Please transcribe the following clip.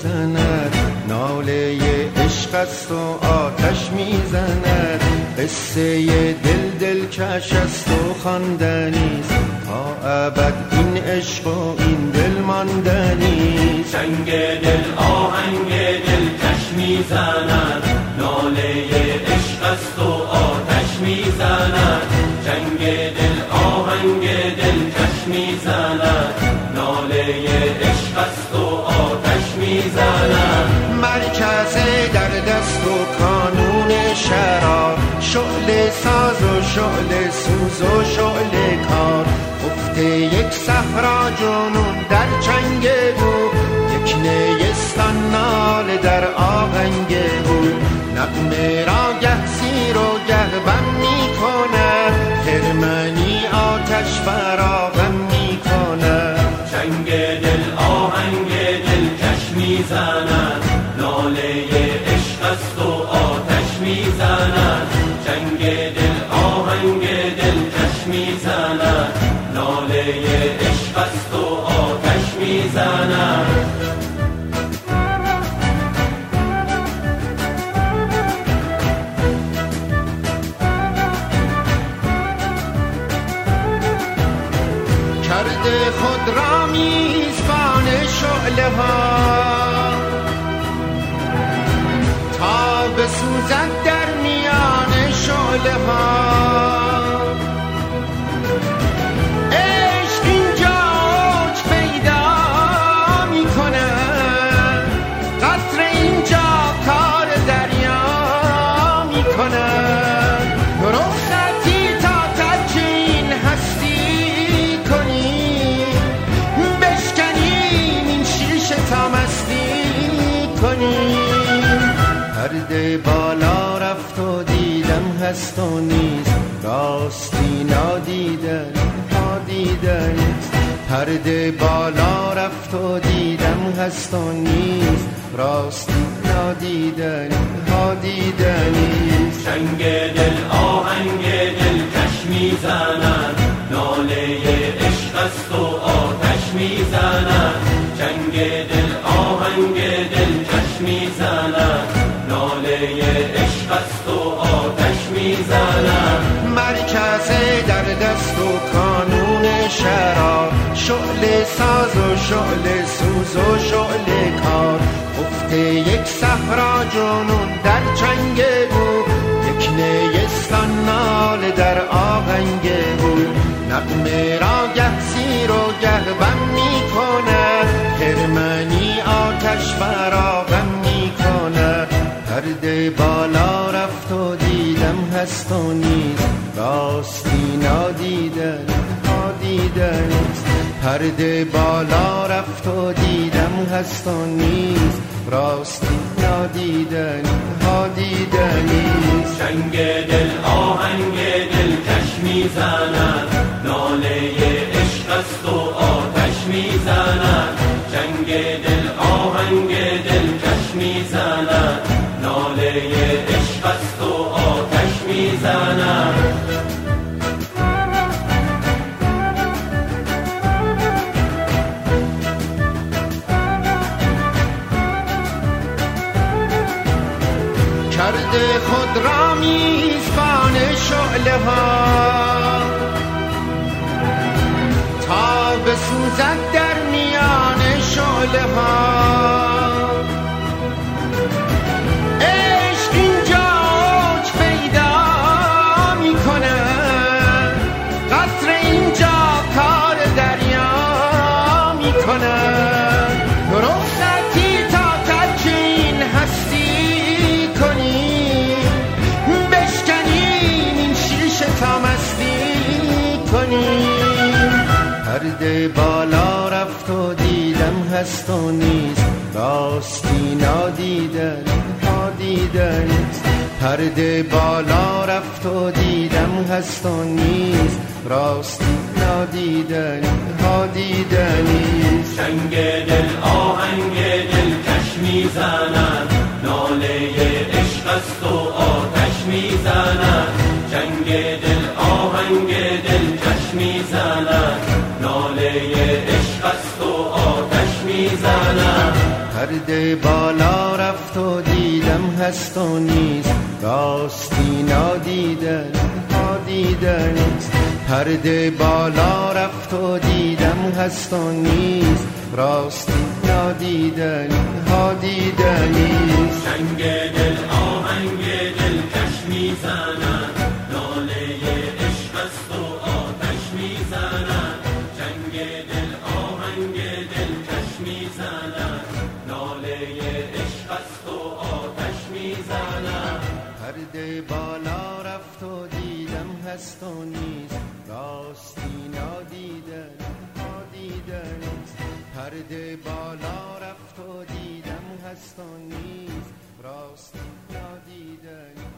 میزند، ناله عشق است و آتش میزند. قصه دل کش است و خواندنیست، تا ابد این عشق و این دل ماندنیست. چنگ دل آهنگ دل کش میزند، ناله عشق است و آتش میزند. چنگ دل آهنگ دل کش میزند، ناله عشق است و آتش میزند. مرکز در دست و کانون شرار، شعله ساز و شعله سوز و شعله کار. افته یک صحرا جنون در چنگ بود، یک نیستان ناله در آهنگ بود. نغمه را گه سیر و گه بم می کند، خرمنی آتش فراغم می کند. چنگ دل آهنگ دل کش میزند، ناله عشق است و آتش میزند. چنگ دل آهنگ دل کش میزند، ناله عشق است و آتش میزند. کرده خود را میزبان شعله ها، تا بسوزد در میان شعله ها. عشق اینجا اوج پیدا میکند، قطره اینجا کار دریا میکند. رخصتی تا ترک این هستی کنی، بشکنیم این شیشه تا مستی کنیم. پرده بالا رفت و دیدم هست و نیست، راستی نادیدن ها دیدنیست. پرده بالا رفت و دیدم هست و نیست، راستی نادیدن ها دیدنیست. چنگ دل آهنگ دل کش میزند، ناله عشق است و آتش میزند. چنگ دل آهنگ دل کش میزند، ناله عشق است و آتش میزند. مرکز در دست و کانون شرار، شعله ساز و شعله سوز و شعله کار. افته یک صحرا جنون در چنگ بود، یک نیستان ناله در آهنگ بود. نغمه را گه سیر و گه بم می کند، خرمنی آتش فراغم می کند. پرده بالا رفت و دیدم هست و نیست، راستی نادیدن ها دیدنیست. پرده بالا رفت و دیدم هست و نیست، راستی نادیدن ها دیدنیست. چنگ دل آهنگ دل کش میزند، ناله عشق است و آتش میزند. چنگ دل آهنگ دل کش میزند، ناله عشق است و آتش میزند. کرده خود را میزبان شعله ها، تا بسوزد در میان شعله ها. عشق اینجا اوج پیدا میکند، قطره اینجا کار دریا میکند. رخصتی تا ترک این هستی کنی، بشکنیم این شیشه تا مستی کنیم. پرده بالا رفت و دیدم هست و نیست، راستی نادیدن ها دیدنیست. پرده بالا رفت و دیدم هست و نیست، راستی نادیدن ها دیدنیست. چنگ دل آهنگ دل کش میزند، ناله عشق است و آتش میزند. چنگ دل آهنگ دل کش میزند، ناله عشق است و آتش میزند. پرده بالا رفت و دیدم هست و نیست، راستی نادیدن ها دیدن نیست. پرده بالا رفت و دیدم هست و نیست، راستی نادیدن ها دیدن نیست. چنگ دل آهنگ دل کش میزنن، ناله عشق است و آتش میزنن. چنگ دل آهنگ دل کش میزنن، ناله عشق است و آتش میزنن. پرده بالا رفت و دیدم هست و نیست، راستی نادیدن ها دیدن نیست. پرده بالا رفت و دیدم هست و نیست، راستی نادیدن